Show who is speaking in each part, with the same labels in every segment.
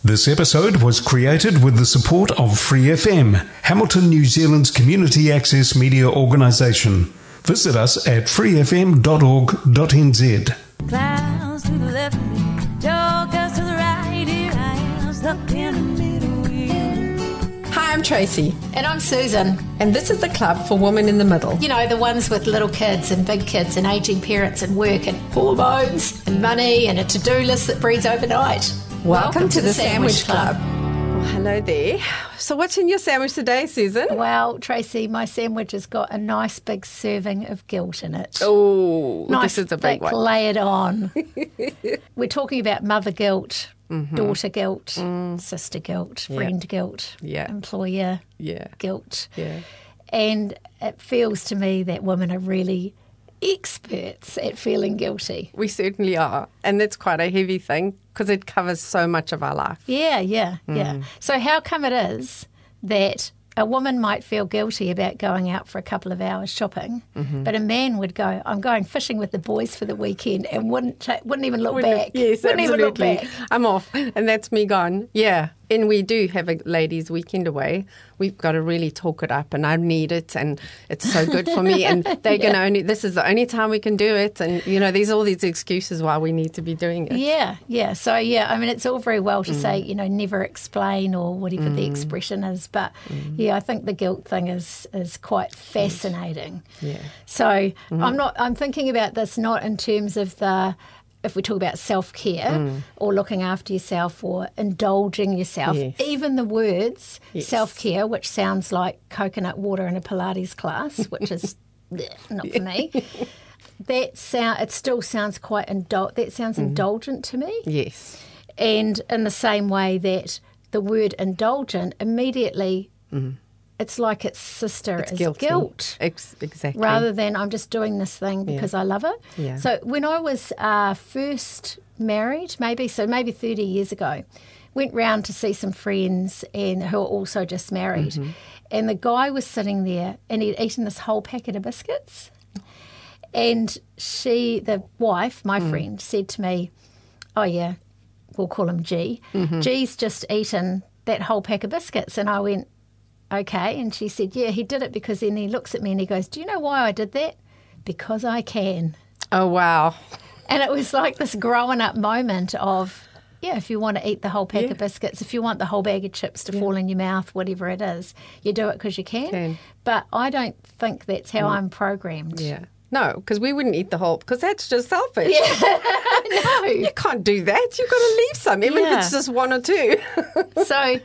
Speaker 1: This episode was created with the support of Free FM, Hamilton, New Zealand's community access media organisation. Visit us at freefm.org.nz.
Speaker 2: Clouds to the left of me, jokers to the right, here I am, stuck in the middle of you.
Speaker 3: Hi, I'm Tracy.
Speaker 4: And I'm Susan.
Speaker 3: And this is the Club for Women in the Middle.
Speaker 4: You know, the ones with little kids and big kids and ageing parents and work and hormones and money and a to-do list that breeds overnight.
Speaker 3: Welcome to the Sandwich Club.
Speaker 5: Well, hello there. So what's in your sandwich today, Susan?
Speaker 4: Well, Tracy, my sandwich has got a nice big serving of guilt in it.
Speaker 5: Oh,
Speaker 4: nice,
Speaker 5: this is a big
Speaker 4: thick,
Speaker 5: one.
Speaker 4: layered on. We're talking about mother guilt, daughter guilt, sister guilt, friend guilt, employer guilt.
Speaker 5: Yeah.
Speaker 4: And it feels to me that women are really experts at feeling guilty.
Speaker 5: We certainly are. And that's quite a heavy thing because it covers so much of our life.
Speaker 4: Yeah. So how come it is that a woman might feel guilty about going out for a couple of hours shopping, but a man would go, I'm going fishing with the boys for the weekend, and wouldn't even look back.
Speaker 5: Yes,
Speaker 4: wouldn't
Speaker 5: absolutely.
Speaker 4: even look back.
Speaker 5: I'm off. And that's me gone. Yeah. And we do have a ladies' weekend away. We've got to really talk it up, and I need it, and it's so good for me. And they can only, this is the only time we can do it. And, you know, there's all these excuses why we need to be doing it.
Speaker 4: Yeah. So, I mean, it's all very well to say, you know, never explain or whatever the expression is. But, I think the guilt thing is quite fascinating.
Speaker 5: Yeah.
Speaker 4: So I'm thinking about this not in terms of if we talk about self-care or looking after yourself or indulging yourself, even the words self-care, which sounds like coconut water in a Pilates class, which is not for me, it still sounds quite indulgent to me.
Speaker 5: Yes.
Speaker 4: And in the same way that the word indulgent immediately, it's like its sister is guilt.
Speaker 5: Exactly.
Speaker 4: Rather than I'm just doing this thing because I love it.
Speaker 5: Yeah.
Speaker 4: So when I was first married, maybe 30 years ago, went round to see some friends and who were also just married. And the guy was sitting there and he'd eaten this whole packet of biscuits. And the wife, my friend, said to me, oh yeah, we'll call him G. G's just eaten that whole pack of biscuits. And I went, okay. And she said, yeah, he did it because then he looks at me and he goes, do you know why I did that? Because I can.
Speaker 5: Oh, wow.
Speaker 4: And it was like this growing up moment of, if you want to eat the whole pack of biscuits, if you want the whole bag of chips to fall in your mouth, whatever it is, you do it because you can. But I don't think that's how I'm programmed.
Speaker 5: Yeah. No, because we wouldn't eat the whole, because that's just selfish.
Speaker 4: Yeah. No.
Speaker 5: You can't do that. You've got to leave some, even if it's just one or two.
Speaker 4: So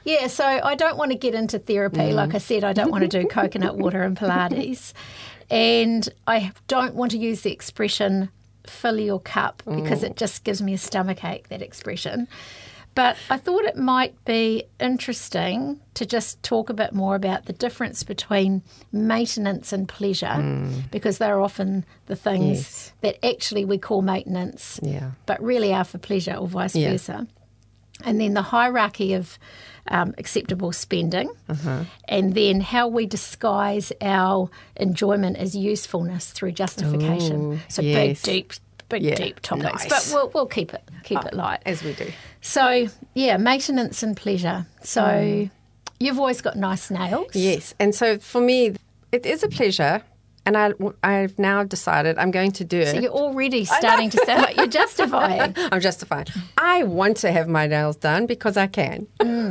Speaker 4: I don't want to get into therapy. Like I said, I don't want to do coconut water and Pilates. And I don't want to use the expression fill your cup because it just gives me a stomachache, that expression. But I thought it might be interesting to just talk a bit more about the difference between maintenance and pleasure, because they're often the things that actually we call maintenance, but really are for pleasure or vice versa. And then the hierarchy of acceptable spending, and then how we disguise our enjoyment as usefulness through justification. Big, deep topics, but we'll keep it light
Speaker 5: as we do.
Speaker 4: So maintenance and pleasure. So you've always got nice nails.
Speaker 5: Yes, and so for me, it is a pleasure. And I've now decided I'm going to do it.
Speaker 4: So you're already starting to sound like you're justifying.
Speaker 5: I'm justifying. I want to have my nails done because I can.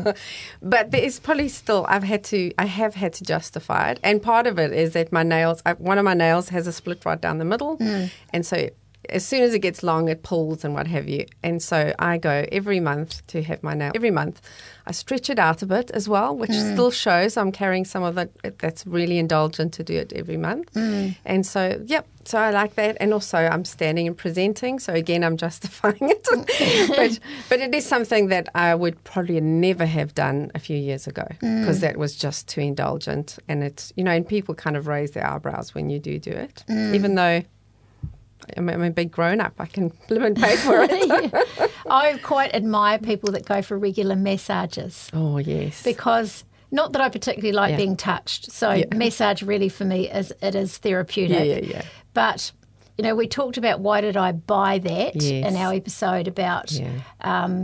Speaker 5: But there is probably still, I have had to justify it. And part of it is that one of my nails has a split right down the middle. And so as soon as it gets long, it pulls and what have you. And so I go every month to have my nail. Every month. I stretch it out a bit as well, which still shows I'm carrying some of that. That's really indulgent to do it every month. And so, so I like that. And also I'm standing and presenting. So again, I'm justifying it. but it is something that I would probably never have done a few years ago because that was just too indulgent. And it's, and people kind of raise their eyebrows when you do it, even though I'm a big grown-up. I can live and pay for it.
Speaker 4: I quite admire people that go for regular massages.
Speaker 5: Oh, yes.
Speaker 4: Because not that I particularly like being touched. So massage really for me is therapeutic.
Speaker 5: Yeah.
Speaker 4: But, we talked about why did I buy that in our episode about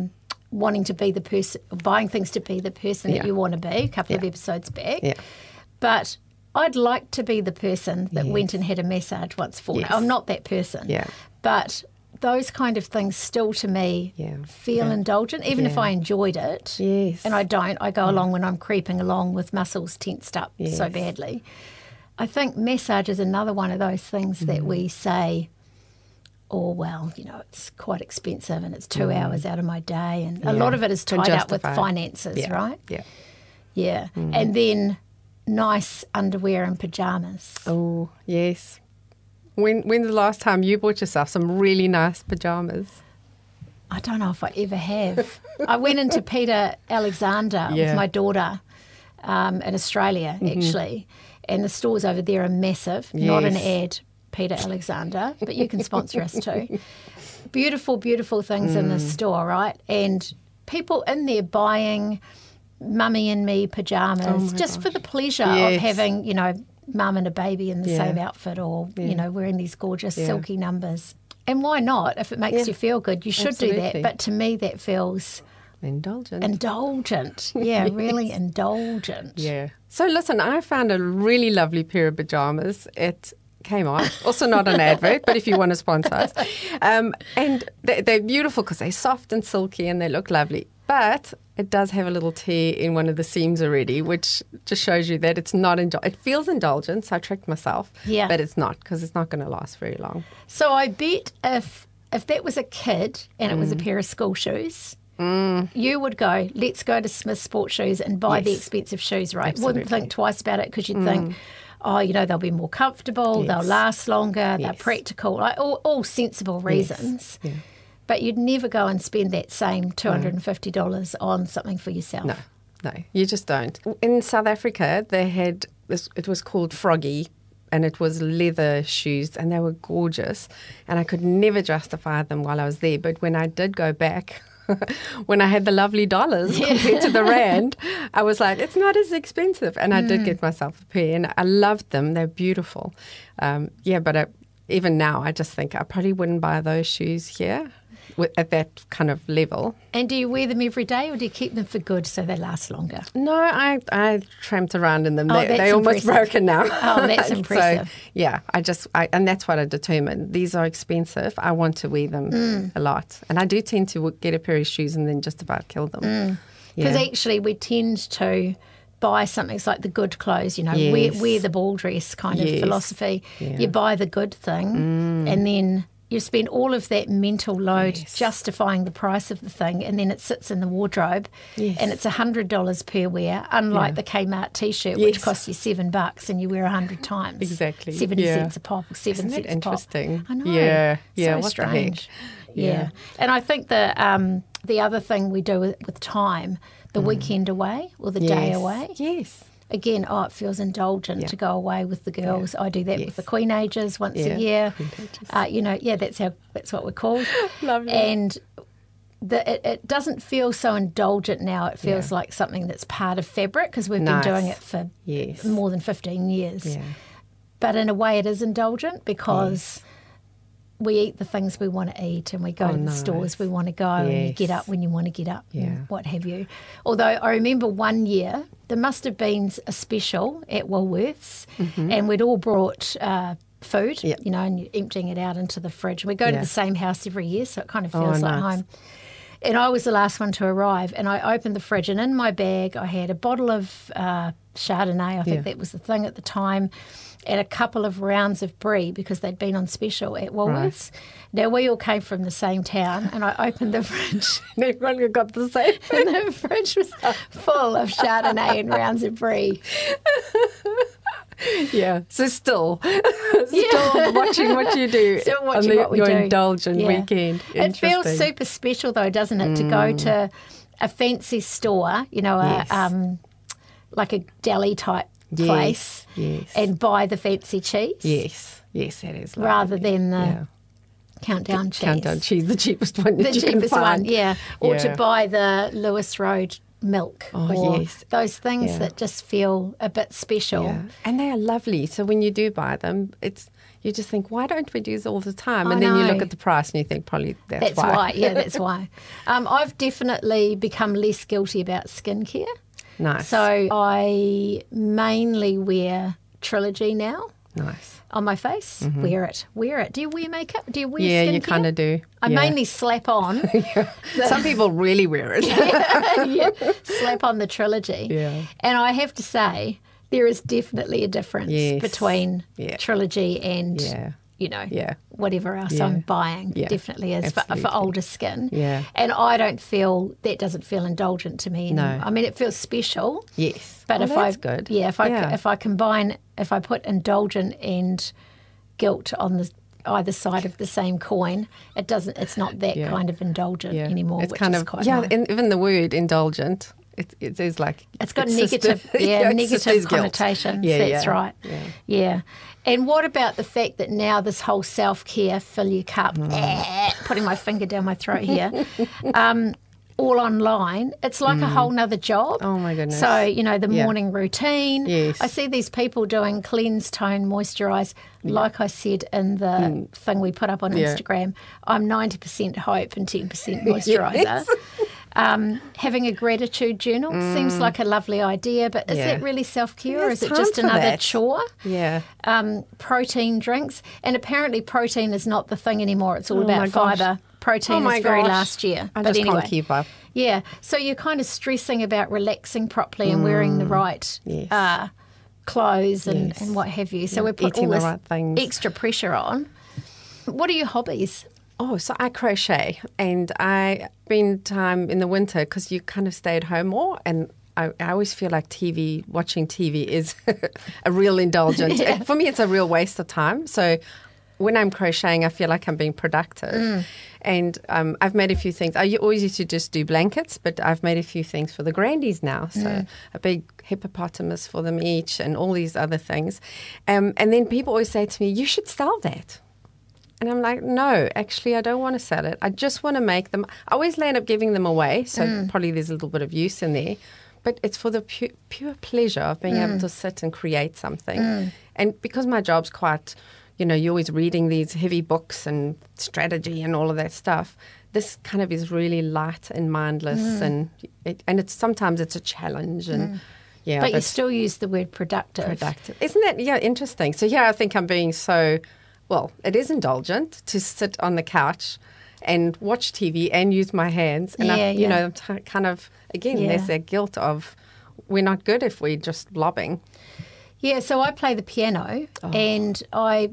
Speaker 4: wanting to be the person, buying things to be the person that
Speaker 5: Yeah.
Speaker 4: you want to be, a couple of
Speaker 5: Yeah.
Speaker 4: episodes back.
Speaker 5: Yeah.
Speaker 4: But I'd like to be the person that
Speaker 5: Yes.
Speaker 4: went and had a massage once a fortnight.
Speaker 5: Yes.
Speaker 4: I'm not that person.
Speaker 5: Yeah.
Speaker 4: But those kind of things still to me
Speaker 5: Yeah.
Speaker 4: feel
Speaker 5: Yeah.
Speaker 4: indulgent, even if
Speaker 5: Yeah.
Speaker 4: I enjoyed it.
Speaker 5: Yes.
Speaker 4: And I don't. I go along when I'm creeping along with muscles tensed up so
Speaker 5: Yes.
Speaker 4: badly. I think massage is another one of those things that we say, oh, well, you know, it's quite expensive and it's 2 hours out of my day. And a lot of it is
Speaker 5: Can
Speaker 4: tied up with
Speaker 5: justify.
Speaker 4: finances,
Speaker 5: Yeah.
Speaker 4: right?
Speaker 5: Yeah.
Speaker 4: Yeah. And then nice underwear and pajamas.
Speaker 5: Oh, yes. When's the last time you bought yourself some really nice pajamas?
Speaker 4: I don't know if I ever have. I went into Peter Alexander with
Speaker 5: Yeah.
Speaker 4: my daughter in Australia, actually. And the stores over there are massive. Not an
Speaker 5: Yes.
Speaker 4: ad, Peter Alexander, but you can sponsor us too. Beautiful, beautiful things in the store, right? And people in there buying Mummy and Me pajamas just for the pleasure of
Speaker 5: Yes.
Speaker 4: having, you know, mum and a baby in the
Speaker 5: Yeah.
Speaker 4: same outfit or, you know, wearing these gorgeous
Speaker 5: Yeah.
Speaker 4: silky numbers. And why not? If it makes
Speaker 5: Yeah.
Speaker 4: you feel good, you should do
Speaker 5: Absolutely.
Speaker 4: that. But to me, that feels
Speaker 5: Indulgent.
Speaker 4: indulgent. Yeah, really indulgent.
Speaker 5: Yeah. So listen, I found a really lovely pair of pajamas at Kmart. Also not an advert, but if you want to sponsor us. And they're beautiful because they're soft and silky and they look lovely. But it does have a little tear in one of the seams already, which just shows you that it's not it feels indulgent, so I tricked myself.
Speaker 4: Yeah.
Speaker 5: But it's not, because it's not going to last very long.
Speaker 4: So I bet if that was a kid and it was a pair of school shoes, you would go, let's go to Smith Sports Shoes and buy the
Speaker 5: Yes.
Speaker 4: expensive shoes, right?
Speaker 5: Absolutely.
Speaker 4: Wouldn't think twice about it because you'd think, oh, you know, they'll be more comfortable, they'll
Speaker 5: Yes.
Speaker 4: last longer, they're
Speaker 5: Yes.
Speaker 4: practical, like all sensible reasons.
Speaker 5: Yeah.
Speaker 4: But you'd never go and spend that same $250 on something for yourself.
Speaker 5: No, you just don't. In South Africa, they had this, it was called Froggy, and it was leather shoes, and they were gorgeous. And I could never justify them while I was there. But when I did go back, when I had the lovely dollars compared to the rand, I was like, it's not as expensive. And I did get myself a pair, and I loved them. They're beautiful. But even now, I just think I probably wouldn't buy those shoes here at that kind of level.
Speaker 4: And do you wear them every day or do you keep them for good so they last longer?
Speaker 5: No, I tramped around in them.
Speaker 4: Oh, that's
Speaker 5: They're almost
Speaker 4: impressive.
Speaker 5: broken now.
Speaker 4: Oh, that's impressive.
Speaker 5: So, yeah, and that's what I determined. These are expensive. I want to wear them a lot. And I do tend to get a pair of shoes and then just about kill them.
Speaker 4: Because
Speaker 5: Yeah.
Speaker 4: actually we tend to buy something, it's like the good clothes, you know,
Speaker 5: Yes.
Speaker 4: wear the ball dress kind of
Speaker 5: Yes.
Speaker 4: philosophy.
Speaker 5: Yeah.
Speaker 4: You buy the good thing and then you spend all of that mental load
Speaker 5: Yes.
Speaker 4: justifying the price of the thing, and then it sits in the wardrobe
Speaker 5: Yes.
Speaker 4: and it's $100 per wear, unlike the Kmart t-shirt, which
Speaker 5: Yes.
Speaker 4: costs you $7 and you wear 100 times.
Speaker 5: Exactly.
Speaker 4: 70
Speaker 5: Yeah.
Speaker 4: cents a pop, or 7
Speaker 5: Isn't that
Speaker 4: cents a pop.
Speaker 5: interesting?
Speaker 4: I know.
Speaker 5: Yeah. Yeah,
Speaker 4: So
Speaker 5: what the heck?
Speaker 4: strange. Yeah.
Speaker 5: Yeah.
Speaker 4: And I think the other thing we do with time, the weekend away or the day
Speaker 5: Yes.
Speaker 4: away.
Speaker 5: Yes.
Speaker 4: Again, it feels indulgent
Speaker 5: Yeah.
Speaker 4: to go away with the girls. I do that
Speaker 5: Yes.
Speaker 4: with the Queenagers once
Speaker 5: Yeah,
Speaker 4: a year.
Speaker 5: Queenagers.
Speaker 4: That's what we're called.
Speaker 5: Lovely.
Speaker 4: And it doesn't feel so indulgent now. It feels like something that's part of fabric because we've
Speaker 5: Nice.
Speaker 4: been doing it for
Speaker 5: Yes.
Speaker 4: more than 15 years.
Speaker 5: Yeah.
Speaker 4: But in a way, it is indulgent because we eat the things we want to eat and we go to the
Speaker 5: nice.
Speaker 4: stores we want to go and you
Speaker 5: Yes.
Speaker 4: get up when you want to get up
Speaker 5: Yeah.
Speaker 4: and what have you. Although I remember one year there must have been a special at Woolworths and we'd all brought food,
Speaker 5: Yep.
Speaker 4: you know, and you're emptying it out into the fridge. We go to
Speaker 5: Yeah.
Speaker 4: the same house every year, so it kind of
Speaker 5: Oh,
Speaker 4: feels like
Speaker 5: nice.
Speaker 4: home. And I was the last one to arrive, and I opened the fridge, and in my bag I had a bottle of Chardonnay, I think
Speaker 5: Yeah.
Speaker 4: that was the thing at the time, and a couple of rounds of brie because they'd been on special at Woolworths. Now, we all came from the same town, and I opened the fridge,
Speaker 5: Everyone got the same.
Speaker 4: and the fridge was full of Chardonnay and rounds of brie.
Speaker 5: Yeah. So still watching what you do
Speaker 4: Still
Speaker 5: on
Speaker 4: watching what we
Speaker 5: your
Speaker 4: do.
Speaker 5: indulgent
Speaker 4: Yeah.
Speaker 5: weekend.
Speaker 4: It feels
Speaker 5: Interesting.
Speaker 4: super special, though, doesn't it, to go to a fancy store, you know,
Speaker 5: Yes.
Speaker 4: like a deli type
Speaker 5: Yes,
Speaker 4: place,
Speaker 5: yes.
Speaker 4: and buy the fancy cheese
Speaker 5: Yes, that is lovely.
Speaker 4: rather than the countdown cheese.
Speaker 5: Countdown cheese, the cheapest one that
Speaker 4: The
Speaker 5: you can
Speaker 4: cheapest one,
Speaker 5: find.
Speaker 4: yeah. Or to
Speaker 5: Yeah.
Speaker 4: buy the Lewis Road milk.
Speaker 5: Oh,
Speaker 4: or
Speaker 5: yes.
Speaker 4: those things
Speaker 5: Yeah.
Speaker 4: that just feel a bit special.
Speaker 5: Yeah. And they are lovely. So when you do buy them, you just think, why don't we do this all the time?
Speaker 4: I
Speaker 5: And then you
Speaker 4: know.
Speaker 5: look at the price and you think, probably that's
Speaker 4: That's why. Yeah, that's why. I've definitely become less guilty about skincare.
Speaker 5: Nice.
Speaker 4: So I mainly wear Trilogy now
Speaker 5: Nice.
Speaker 4: on my face. Wear it. Do you wear makeup? Do you wear
Speaker 5: Yeah,
Speaker 4: skincare?
Speaker 5: you kind of do.
Speaker 4: I
Speaker 5: yeah.
Speaker 4: mainly slap on.
Speaker 5: Some people really wear it.
Speaker 4: yeah, slap on the Trilogy.
Speaker 5: Yeah.
Speaker 4: And I have to say, there is definitely a difference
Speaker 5: Yes.
Speaker 4: between
Speaker 5: Yeah.
Speaker 4: Trilogy and,
Speaker 5: Yeah.
Speaker 4: yeah, whatever else
Speaker 5: Yeah.
Speaker 4: I'm buying.
Speaker 5: Yeah.
Speaker 4: Definitely is for
Speaker 5: Absolutely.
Speaker 4: older skin.
Speaker 5: Yeah.
Speaker 4: And I don't feel, that doesn't feel indulgent to me anymore.
Speaker 5: No.
Speaker 4: I mean, it feels special.
Speaker 5: Yes.
Speaker 4: But
Speaker 5: Well,
Speaker 4: if
Speaker 5: that's
Speaker 4: I
Speaker 5: good.
Speaker 4: yeah, if I put indulgent and guilt on the either side of the same coin, it's not that
Speaker 5: Yeah.
Speaker 4: kind of indulgent
Speaker 5: Yeah.
Speaker 4: anymore.
Speaker 5: It's
Speaker 4: which
Speaker 5: kind
Speaker 4: is
Speaker 5: of,
Speaker 4: quite
Speaker 5: yeah,
Speaker 4: nice.
Speaker 5: and even the word indulgent, it is like...
Speaker 4: It's got
Speaker 5: just
Speaker 4: negative,
Speaker 5: a- it's
Speaker 4: negative
Speaker 5: just his guilt.
Speaker 4: connotations.
Speaker 5: Yeah,
Speaker 4: That's
Speaker 5: yeah.
Speaker 4: right. Yeah. And what about the fact that now this whole self-care, fill your cup, putting my finger down my throat here, all online, it's like a whole nother job.
Speaker 5: Oh, my goodness.
Speaker 4: So, the
Speaker 5: Yeah.
Speaker 4: morning routine.
Speaker 5: Yes.
Speaker 4: I see these people doing cleanse, tone, moisturise. Like I said in the thing we put up on
Speaker 5: Yeah.
Speaker 4: Instagram, I'm 90% hope and 10% moisturiser.
Speaker 5: Yes.
Speaker 4: Having a gratitude journal seems like a lovely idea, but is
Speaker 5: Yeah.
Speaker 4: it really self-care or
Speaker 5: There's
Speaker 4: is it
Speaker 5: time
Speaker 4: just
Speaker 5: for
Speaker 4: another
Speaker 5: that.
Speaker 4: chore?
Speaker 5: Yeah.
Speaker 4: Protein drinks. And apparently protein is not the thing anymore. It's all
Speaker 5: my
Speaker 4: about
Speaker 5: gosh.
Speaker 4: fibre. Protein
Speaker 5: Oh, my
Speaker 4: is very
Speaker 5: gosh.
Speaker 4: last year.
Speaker 5: I
Speaker 4: but
Speaker 5: just
Speaker 4: anyway.
Speaker 5: can't keep up.
Speaker 4: Yeah. So you're kind of stressing about relaxing properly and wearing the right
Speaker 5: Yes.
Speaker 4: clothes and,
Speaker 5: Yes.
Speaker 4: and what have you. So we put
Speaker 5: Eating
Speaker 4: all
Speaker 5: the
Speaker 4: this
Speaker 5: right things.
Speaker 4: extra pressure on. What are your hobbies?
Speaker 5: Oh, so I crochet, and I spend time in the winter because you kind of stay at home more, and I always feel like watching TV is a real indulgence.
Speaker 4: Yeah.
Speaker 5: For me, it's a real waste of time. So when I'm crocheting, I feel like I'm being productive. And I've made a few things. I always used to just do blankets, but I've made a few things for the grandies now. So a big hippopotamus for them each and all these other things. And then people always say to me, you should sell that. And I'm like, no, actually, I don't want to sell it. I just want to make them. I always end up giving them away, so probably there's a little bit of use in there. But it's for the pure pleasure of being able to sit and create something. And because my job's quite, you're always reading these heavy books and strategy and all of that stuff, this kind of is really light and mindless. And sometimes it's a challenge. And yeah,
Speaker 4: But you still use the word productive.
Speaker 5: productive. Isn't that, interesting? So I think I'm being so... Well, it is indulgent to sit on the couch and watch TV and use my hands. And, I'm kind of, again,
Speaker 4: Yeah.
Speaker 5: there's that guilt of we're not good if we're just lobbing.
Speaker 4: Yeah, so I play the piano, and I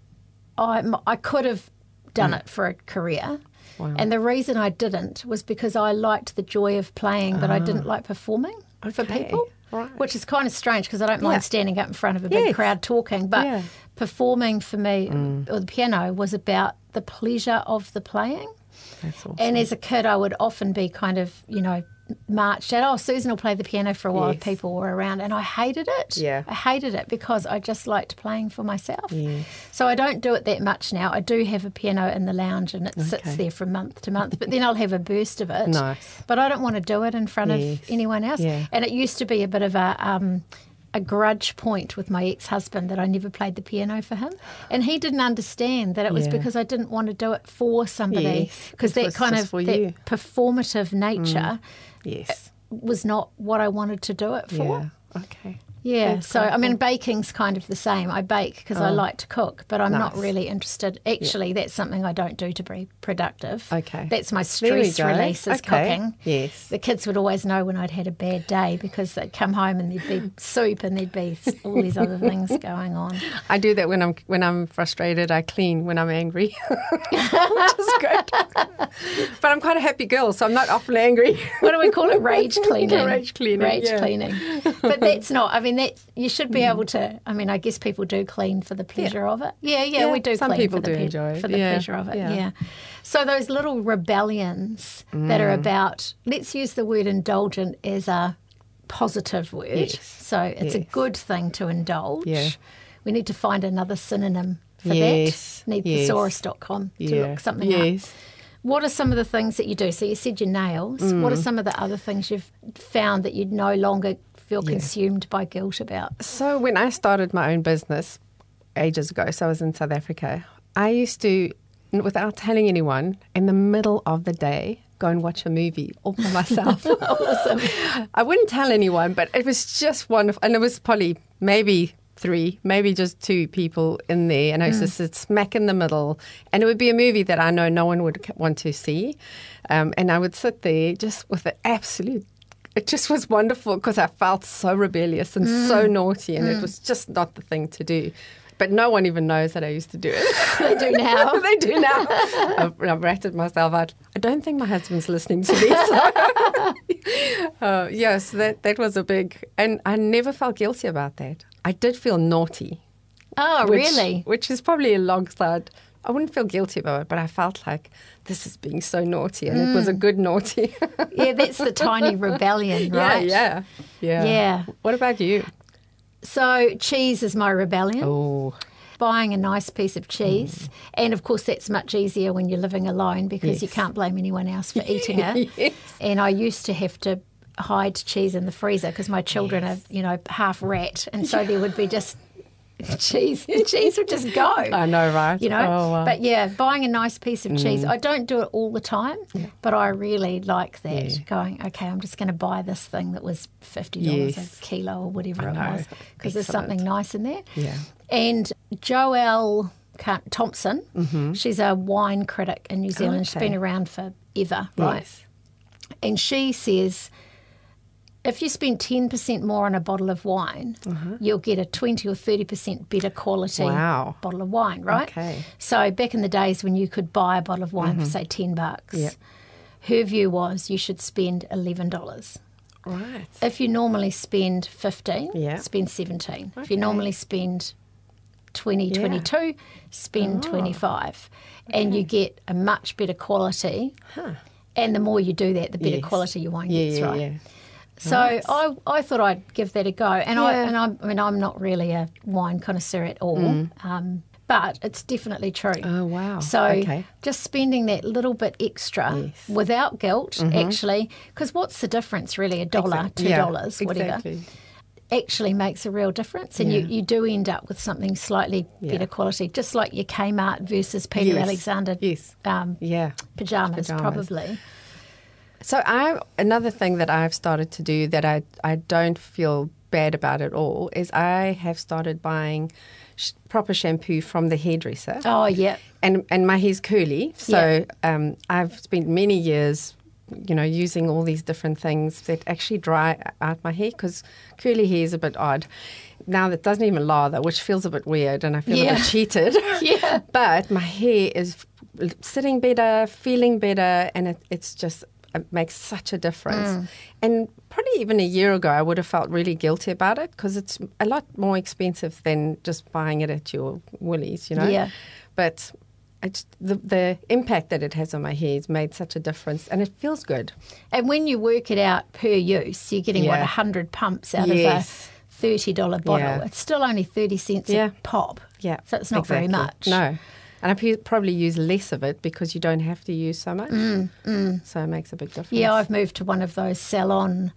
Speaker 4: could have done it for a career.
Speaker 5: Wow.
Speaker 4: And the reason I didn't was because I liked the joy of playing, but I didn't like performing for
Speaker 5: Okay.
Speaker 4: people,
Speaker 5: Right.
Speaker 4: which is kind of strange because I don't mind standing up in front of a big
Speaker 5: Yes.
Speaker 4: crowd talking. But
Speaker 5: Yeah.
Speaker 4: performing for me, or the piano, was about the pleasure of the playing.
Speaker 5: That's awesome.
Speaker 4: And as a kid, I would often be kind of, marched at, Susan will play the piano for a while if
Speaker 5: Yes.
Speaker 4: people were around. And I hated it.
Speaker 5: Yeah.
Speaker 4: I hated it because I just liked playing for myself.
Speaker 5: Yes.
Speaker 4: So I don't do it that much now. I do have a piano in the lounge and it sits
Speaker 5: Okay.
Speaker 4: there from month to month, but then I'll have a burst of it.
Speaker 5: Nice.
Speaker 4: But I don't want to do it in front
Speaker 5: Yes.
Speaker 4: of anyone else.
Speaker 5: Yeah.
Speaker 4: And it used to be a bit of a grudge point with my ex-husband that I never played the piano for him, and he didn't understand that it was
Speaker 5: Yeah.
Speaker 4: because I didn't want to do it for somebody,
Speaker 5: Yes,
Speaker 4: because
Speaker 5: it
Speaker 4: that
Speaker 5: was
Speaker 4: kind
Speaker 5: just
Speaker 4: of
Speaker 5: for
Speaker 4: that
Speaker 5: you.
Speaker 4: performative nature
Speaker 5: Yes.
Speaker 4: was not what I wanted to do it for.
Speaker 5: Yeah. Okay.
Speaker 4: Yeah,
Speaker 5: That's
Speaker 4: so
Speaker 5: quite
Speaker 4: I mean, baking's kind of the same. I bake because I like to cook, but I'm not
Speaker 5: Nice.
Speaker 4: really interested. Actually, that's something I don't do to be productive.
Speaker 5: Okay.
Speaker 4: That's my
Speaker 5: There we
Speaker 4: stress
Speaker 5: go.
Speaker 4: release is
Speaker 5: Okay.
Speaker 4: cooking.
Speaker 5: Yes.
Speaker 4: The kids would always know when I'd had a bad day because they'd come home and there'd be soup and there'd be all these other things going on.
Speaker 5: I do that when I'm frustrated. I clean when I'm angry, which is good. But I'm quite a happy girl, so I'm not often angry.
Speaker 4: What do we call it? Rage cleaning.
Speaker 5: Rage cleaning,
Speaker 4: Rage
Speaker 5: yeah.
Speaker 4: cleaning. But that's not. I mean, that you should be able to. I mean, I guess people do clean for the pleasure of it. Yeah,
Speaker 5: Yeah,
Speaker 4: we do.
Speaker 5: some
Speaker 4: clean
Speaker 5: people
Speaker 4: for the
Speaker 5: do enjoy it.
Speaker 4: for the
Speaker 5: Yeah,
Speaker 4: pleasure of it.
Speaker 5: yeah.
Speaker 4: Yeah. So those little rebellions that are about. Let's use the word indulgent as a positive word.
Speaker 5: Yes.
Speaker 4: So it's a
Speaker 5: Yes.
Speaker 4: good thing to indulge.
Speaker 5: Yeah.
Speaker 4: We need to find another synonym for
Speaker 5: Yes,
Speaker 4: that.
Speaker 5: yes.
Speaker 4: Needthesaurus.com to
Speaker 5: Yeah.
Speaker 4: look something up.
Speaker 5: Yes.
Speaker 4: What are some of the things that you do? So you said your nails. What are some of the other things you've found that you no longer feel consumed by guilt about?
Speaker 5: So when I started my own business, ages ago, so I was in South Africa, I used to, without telling anyone, in the middle of the day, go and watch a movie all by myself. Awesome. I wouldn't tell anyone, but it was just wonderful. And it was probably maybe 3, maybe just 2 people in there. And I used to sit smack in the middle. And it would be a movie that I know no one would want to see. And I would sit there just with the absolute... It just was wonderful because I felt so rebellious and so naughty, and it was just not the thing to do. But no one even knows that I used to do it.
Speaker 4: They do now.
Speaker 5: They do now. I've ratted myself out. I don't think my husband's listening to this. Yes, that was a big... And I never felt guilty about that. I did feel naughty.
Speaker 4: Oh, really?
Speaker 5: Which is probably alongside... I wouldn't feel guilty about it, but I felt like this is being so naughty, and it was a good naughty.
Speaker 4: Yeah, that's the tiny rebellion, right?
Speaker 5: Yeah. What about you?
Speaker 4: So cheese is my rebellion.
Speaker 5: Oh,
Speaker 4: Buying a nice piece of cheese. And, of course, that's much easier when you're living alone because you can't blame anyone else for eating it.
Speaker 5: Yes.
Speaker 4: And I used to have to hide cheese in the freezer because my children are, half rat. And so there would be just... cheese would just go.
Speaker 5: I know, right?
Speaker 4: Oh, wow. But yeah, buying a nice piece of cheese. I don't do it all the time, but I really like that.
Speaker 5: Yeah.
Speaker 4: Going, okay, I'm just going to buy this thing that was $50 a kilo or whatever it was, because there's something nice in there.
Speaker 5: Yeah.
Speaker 4: And Joelle Thompson, she's a wine critic in New Zealand. She's been around forever, right?
Speaker 5: Yes.
Speaker 4: And she says, if you spend 10% more on a bottle of wine, you'll get a 20 or 30% better quality bottle of wine, right?
Speaker 5: Okay.
Speaker 4: So back in the days when you could buy a bottle of wine for, say, $10, her view was you should spend $11.
Speaker 5: Right.
Speaker 4: If you normally spend 15, spend 17. If you normally spend 22, spend 25. And you get a much better quality. And the more you do that, the better quality your wine gets, right?
Speaker 5: Yeah.
Speaker 4: So I thought I'd give that a go, and I'm not really a wine connoisseur at all, but it's definitely true.
Speaker 5: Oh wow!
Speaker 4: So just spending that little bit extra without guilt, actually, because what's the difference really? $1, $2, whatever, actually makes a real difference, and you do end up with something slightly better quality, just like your Kmart versus Peter Alexander pajamas, probably.
Speaker 5: So another thing that I've started to do that I don't feel bad about at all is I have started buying proper shampoo from the hairdresser.
Speaker 4: Oh, yeah.
Speaker 5: And my hair's curly, so I've spent many years, using all these different things that actually dry out my hair, because curly hair is a bit odd. Now that doesn't even lather, which feels a bit weird, and I feel a bit cheated. But my hair is sitting better, feeling better, and it's just... It makes such a difference. And probably even a year ago, I would have felt really guilty about it because it's a lot more expensive than just buying it at your Woolies,
Speaker 4: Yeah.
Speaker 5: But the impact that it has on my hair has made such a difference, and it feels good.
Speaker 4: And when you work it out per use, you're getting, 100 pumps out of a $30 bottle.
Speaker 5: Yeah.
Speaker 4: It's still only 30 cents a pop.
Speaker 5: Yeah.
Speaker 4: So it's not very much.
Speaker 5: No. And I probably use less of it because you don't have to use so much. So it makes a big difference.
Speaker 4: Yeah, I've moved to one of those salon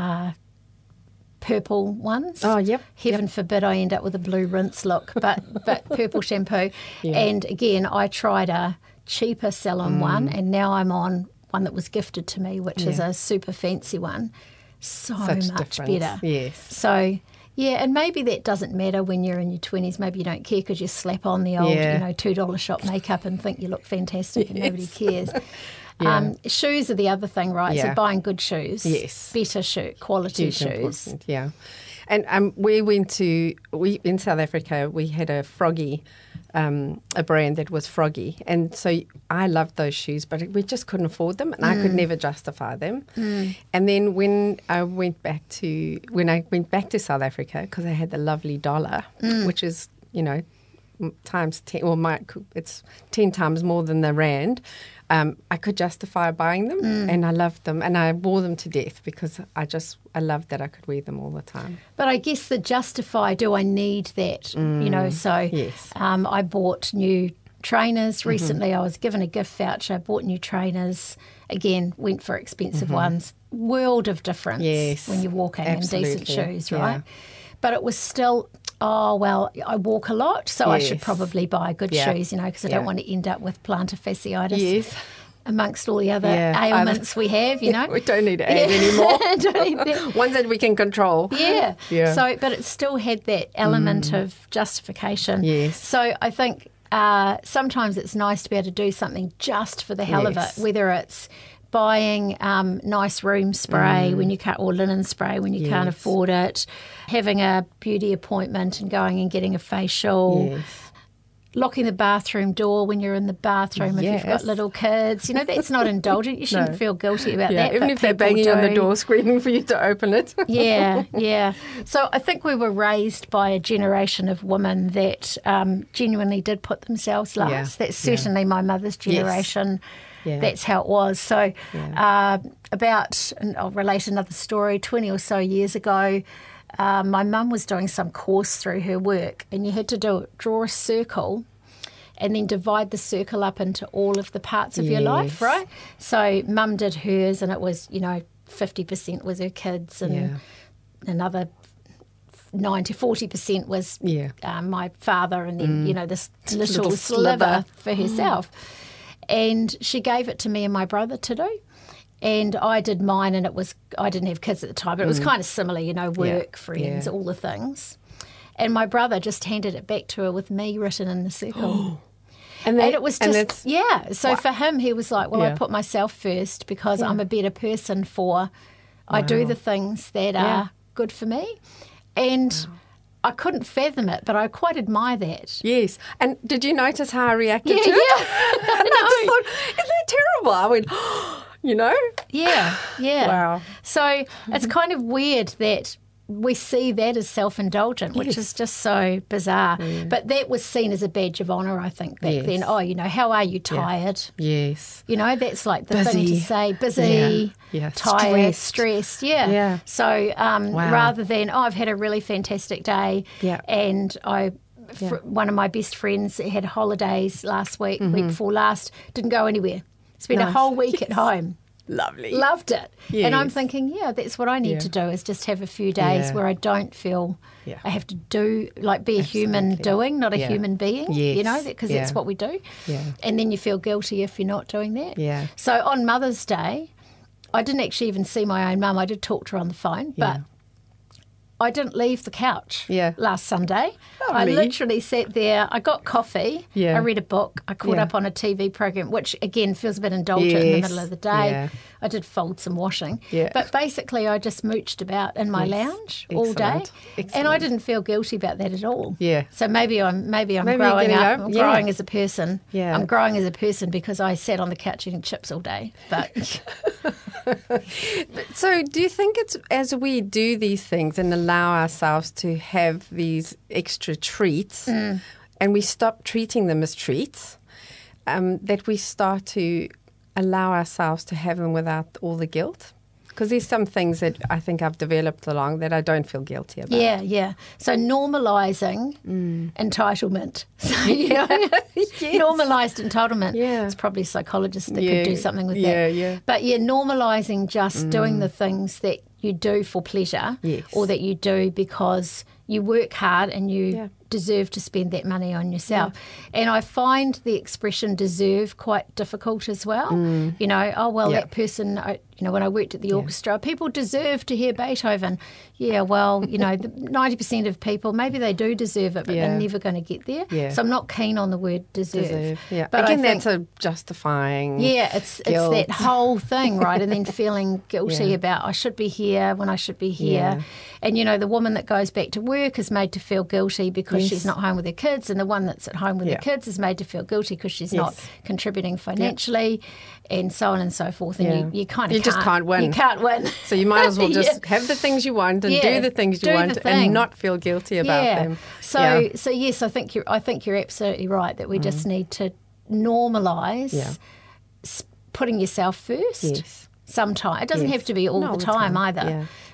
Speaker 4: purple ones.
Speaker 5: Oh, yep.
Speaker 4: Heaven forbid I end up with a blue rinse look, but purple shampoo.
Speaker 5: Yeah.
Speaker 4: And again, I tried a cheaper salon one, and now I'm on one that was gifted to me, which is a super fancy one. So
Speaker 5: Such
Speaker 4: much
Speaker 5: difference.
Speaker 4: better.
Speaker 5: Yes.
Speaker 4: So... yeah, and maybe that doesn't matter when you're in your 20s. Maybe you don't care because you slap on the old, $2 shop makeup and think you look fantastic and nobody cares. Shoes are the other thing, right?
Speaker 5: Yeah.
Speaker 4: So buying good shoes.
Speaker 5: Yes.
Speaker 4: Better quality
Speaker 5: Huge
Speaker 4: shoes.
Speaker 5: important, yeah. And in South Africa, we had a Froggy, a brand that was Froggy. And so I loved those shoes, but we just couldn't afford them, and I could never justify them. And then when I went back to South Africa, because I had the lovely dollar, which is, times 10, it's 10 times more than the rand, I could justify buying them, and I loved them, and I wore them to death because I loved that I could wear them all the time.
Speaker 4: But I guess the justify, do I need that? So
Speaker 5: yes.
Speaker 4: I bought new trainers recently. I was given a gift voucher, bought new trainers. Again, went for expensive ones. World of difference when you're walking in decent shoes, right? But it was still, oh, well, I walk a lot, so I should
Speaker 5: Yes.
Speaker 4: probably buy good
Speaker 5: Yeah.
Speaker 4: shoes, because I
Speaker 5: Yeah.
Speaker 4: don't want to end up with plantar fasciitis
Speaker 5: Yes.
Speaker 4: amongst all the other
Speaker 5: Yeah.
Speaker 4: ailments we have,
Speaker 5: We don't need to add anymore.
Speaker 4: Don't need that.
Speaker 5: Ones that we can control.
Speaker 4: Yeah.
Speaker 5: Yeah.
Speaker 4: So, but it still had that element of justification.
Speaker 5: Yes.
Speaker 4: So I think sometimes it's nice to be able to do something just for the hell of
Speaker 5: Yes.
Speaker 4: it, whether it's buying nice room spray when you can't, or linen spray when you can't
Speaker 5: Yes.
Speaker 4: afford it, having a beauty appointment and going and getting a facial.
Speaker 5: Yes.
Speaker 4: Locking the bathroom door when you're in the bathroom if you've got
Speaker 5: Yes.
Speaker 4: little kids. That's not indulgent. You shouldn't
Speaker 5: No.
Speaker 4: feel guilty about
Speaker 5: Yeah,
Speaker 4: that.
Speaker 5: even
Speaker 4: but
Speaker 5: if they're
Speaker 4: people
Speaker 5: banging on the
Speaker 4: do.
Speaker 5: door screaming for you to open it.
Speaker 4: Yeah. So I think we were raised by a generation of women that genuinely did put themselves last.
Speaker 5: Yeah.
Speaker 4: That's certainly my mother's generation.
Speaker 5: Yeah.
Speaker 4: That's how it was. So and I'll relate another story, 20 or so years ago, my mum was doing some course through her work, and you had to draw a circle and then divide the circle up into all of the parts of your life,
Speaker 5: Yes.
Speaker 4: right? So mum did hers, and it was, 50% was her kids, and another 40% was my father, and then, this little sliver for herself. And she gave it to me and my brother to do. And I did mine, and I didn't have kids at the time, but it was kind of similar, work, friends, all the things. And my brother just handed it back to her with me written in the circle. And it was just, So for him, he was like, well, I put myself first because I'm a better person I do the things that are good for me. And I couldn't fathom it, but I quite admire that.
Speaker 5: Yes. And did you notice how I reacted to it?
Speaker 4: Yeah.
Speaker 5: And I just thought, isn't that terrible? I went,
Speaker 4: Yeah.
Speaker 5: Wow.
Speaker 4: So it's kind of weird that we see that as self-indulgent, which is just so bizarre. But that was seen as a badge of honour, I think, back then. Oh, how are you, tired?
Speaker 5: Yes.
Speaker 4: That's like the thing
Speaker 5: Busy.
Speaker 4: to say, busy,
Speaker 5: Yeah.
Speaker 4: tired,
Speaker 5: Stressed.
Speaker 4: stressed. Yeah. So rather than, I've had a really fantastic day and one of my best friends had holidays last week, week before last, didn't go anywhere. Spent a whole week at home.
Speaker 5: Lovely.
Speaker 4: Loved it.
Speaker 5: Yes.
Speaker 4: And I'm thinking, that's what I need to do, is just have a few days where I don't feel I have to be a human doing, not a human being,
Speaker 5: Yes.
Speaker 4: because that's what we do.
Speaker 5: Yeah.
Speaker 4: And then you feel guilty if you're not doing that.
Speaker 5: Yeah.
Speaker 4: So on Mother's Day, I didn't actually even see my own mum. I did talk to her on the phone, but I didn't leave the couch last Sunday. I
Speaker 5: Lovely.
Speaker 4: literally sat there. I got coffee.
Speaker 5: Yeah.
Speaker 4: I read a book. I caught up on a TV program, which, again, feels a bit indulgent in the
Speaker 5: Yes.
Speaker 4: middle of the day.
Speaker 5: Yeah.
Speaker 4: I did fold some washing.
Speaker 5: Yeah.
Speaker 4: But basically, I just mooched about in my lounge all day.
Speaker 5: Excellent.
Speaker 4: And I didn't feel guilty about that at all.
Speaker 5: Yeah.
Speaker 4: So maybe I'm
Speaker 5: you're
Speaker 4: growing
Speaker 5: getting
Speaker 4: up.
Speaker 5: over-
Speaker 4: I'm
Speaker 5: yeah.
Speaker 4: growing as a person.
Speaker 5: Yeah.
Speaker 4: I'm growing as a person because I sat on the couch eating chips all day. But
Speaker 5: So do you think it's as we do these things and allow ourselves to have these extra treats and we stop treating them as treats, that we start to allow ourselves to have them without all the guilt? Because there's some things that I think I've developed along that I don't feel guilty about.
Speaker 4: yeah. So normalising entitlement. So, normalised entitlement.
Speaker 5: Yeah.
Speaker 4: It's probably psychologists that
Speaker 5: Yeah.
Speaker 4: could do something with
Speaker 5: Yeah,
Speaker 4: that.
Speaker 5: yeah.
Speaker 4: But normalising just doing the things that you do for pleasure
Speaker 5: Yes.
Speaker 4: or that you do because you work hard and you deserve to spend that money on yourself. And I find the expression deserve quite difficult as well. That person, when I worked at the orchestra, people deserve to hear Beethoven. Yeah, well, 90% of people, maybe they do deserve it, but they're never going to get there.
Speaker 5: Yeah.
Speaker 4: So I'm not keen on the word deserve.
Speaker 5: Yeah.
Speaker 4: But
Speaker 5: Again,
Speaker 4: I think,
Speaker 5: that's a justifying.
Speaker 4: yeah, it's
Speaker 5: guilt.
Speaker 4: that whole thing, right? And then feeling guilty about I should be here when I should be here.
Speaker 5: Yeah.
Speaker 4: And, the woman that goes back to work is made to feel guilty because she's not home with her kids, and the one that's at home with her kids is made to feel guilty because she's not contributing financially, and so on and so forth. And you kind of
Speaker 5: You just can't win.
Speaker 4: You can't win.
Speaker 5: So you might as well just
Speaker 4: Yeah.
Speaker 5: have the things you want and
Speaker 4: Yeah.
Speaker 5: do the things you
Speaker 4: Do
Speaker 5: want
Speaker 4: the thing.
Speaker 5: and not feel guilty about them.
Speaker 4: So yes, I think you're absolutely right that we just need to normalise putting yourself first.
Speaker 5: Yes.
Speaker 4: Sometimes it doesn't
Speaker 5: Yes.
Speaker 4: have to be all
Speaker 5: Not
Speaker 4: the
Speaker 5: all the
Speaker 4: time
Speaker 5: time.
Speaker 4: either.
Speaker 5: Yeah.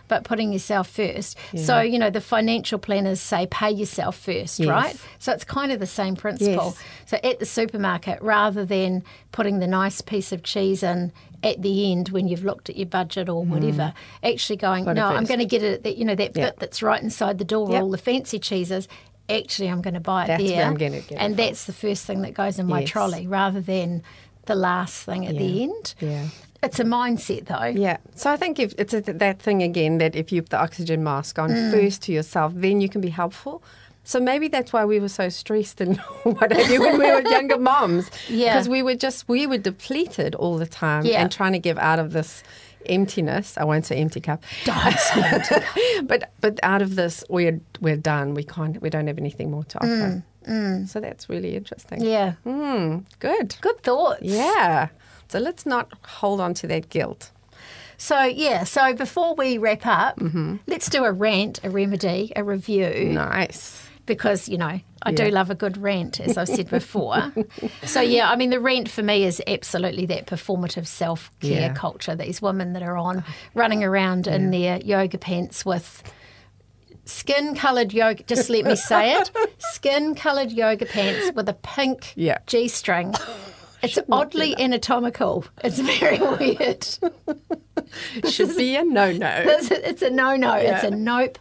Speaker 4: but putting yourself first. So, you know, the financial planners say pay yourself first, right? So it's kind of the same principle.
Speaker 5: Yes.
Speaker 4: So at the supermarket, rather than putting the nice piece of cheese in at the end when you've looked at your budget or whatever, actually going,
Speaker 5: Put it
Speaker 4: no, I'm
Speaker 5: first.
Speaker 4: going to get it at that, you know, that bit that's right inside the door where all the fancy cheeses. Actually, I'm going to buy it
Speaker 5: That's
Speaker 4: there.
Speaker 5: where I'm gonna get it
Speaker 4: and
Speaker 5: from.
Speaker 4: that's the first thing that goes in my
Speaker 5: Yes.
Speaker 4: trolley rather than the last thing at the end.
Speaker 5: Yeah.
Speaker 4: It's a mindset, though.
Speaker 5: Yeah. So I think if it's that thing again that if you put the oxygen mask on first to yourself, then you can be helpful. So maybe that's why we were so stressed and what have you when we were younger moms.
Speaker 4: Yeah.
Speaker 5: Because we were depleted all the time and trying to give out of this emptiness. I won't say empty cup.
Speaker 4: Don't say empty cup.
Speaker 5: But out of this, we're done. We don't have anything more to offer. So that's really interesting.
Speaker 4: Yeah.
Speaker 5: Good.
Speaker 4: Good thoughts.
Speaker 5: Yeah. So let's not hold on to that guilt.
Speaker 4: So before we wrap up, let's do a rant, a remedy, a review.
Speaker 5: Nice.
Speaker 4: Because, you know, I do love a good rant, as I've said before. So, yeah, I mean, the rant for me is absolutely that performative self-care culture. These women that are running around in their yoga pants with skin-coloured yoga, just let me say it, skin-coloured yoga pants with a pink G-string. It's oddly anatomical. It's very weird.
Speaker 5: Should be a no-no.
Speaker 4: It's a no-no.
Speaker 5: Yeah.
Speaker 4: It's a nope.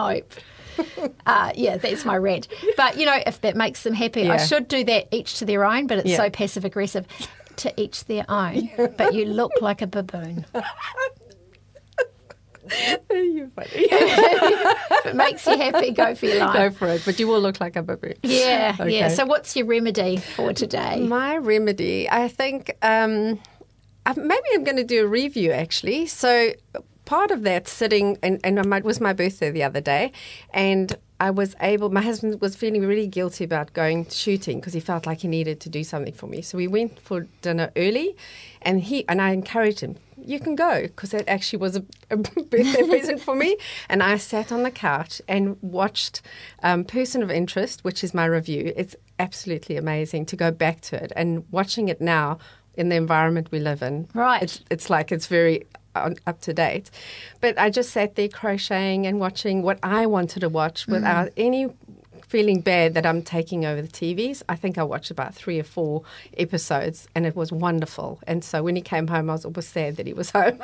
Speaker 4: That's my rant. But, you know, if that makes them happy, I should do that each to their own, but it's so passive-aggressive. To each their own. But you look like a baboon.
Speaker 5: You're funny.
Speaker 4: If it makes you happy, go for your life.
Speaker 5: Go for it, but you will look like a baboon.
Speaker 4: Yeah,
Speaker 5: Okay.
Speaker 4: yeah. So what's your remedy for today?
Speaker 5: My remedy, I think, maybe I'm going to do a review actually. So part of that sitting, and it was my birthday the other day, and my husband was feeling really guilty about going shooting because he felt like he needed to do something for me. So we went for dinner early, and I encouraged him, you can go, because that actually was a birthday present for me. And I sat on the couch and watched Person of Interest, which is my review. It's absolutely amazing to go back to it. And watching it now in the environment we live in,
Speaker 4: Right.
Speaker 5: it's like it's very up to date. But I just sat there crocheting and watching what I wanted to watch without any feeling bad that I'm taking over the TVs. I think I watched about 3 or 4 episodes and it was wonderful. And so when he came home, I was always sad that he was home.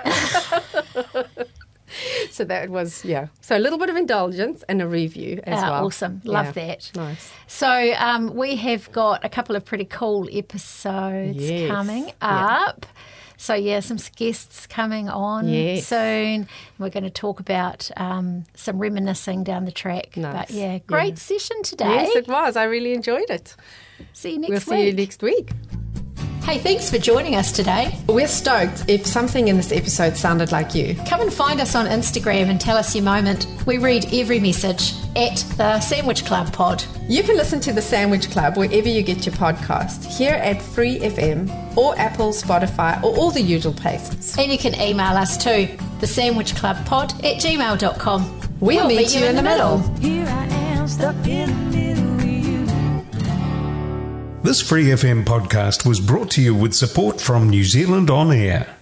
Speaker 5: So that was, So a little bit of indulgence and a review as well.
Speaker 4: Awesome. Love that.
Speaker 5: Nice.
Speaker 4: So we have got a couple of pretty cool episodes coming up. So, some guests coming on soon. We're going to talk about some reminiscing down the track.
Speaker 5: Nice.
Speaker 4: But, great session today.
Speaker 5: Yes, it was. I really enjoyed it.
Speaker 4: See you next
Speaker 5: We'll
Speaker 4: week.
Speaker 5: see you next week.
Speaker 4: Hey, thanks for joining us today.
Speaker 5: We're stoked if something in this episode sounded like you.
Speaker 4: Come and find us on Instagram and tell us your moment. We read every message at the Sandwich Club Pod.
Speaker 5: You can listen to The Sandwich Club wherever you get your podcast, here at Free FM or Apple, Spotify, or all the usual places.
Speaker 4: And you can email us too, thesandwichclubpod@gmail.com.
Speaker 5: We'll meet you in the middle.
Speaker 2: Here I am, stuck in the middle with you.
Speaker 1: This Free FM podcast was brought to you with support from New Zealand On Air.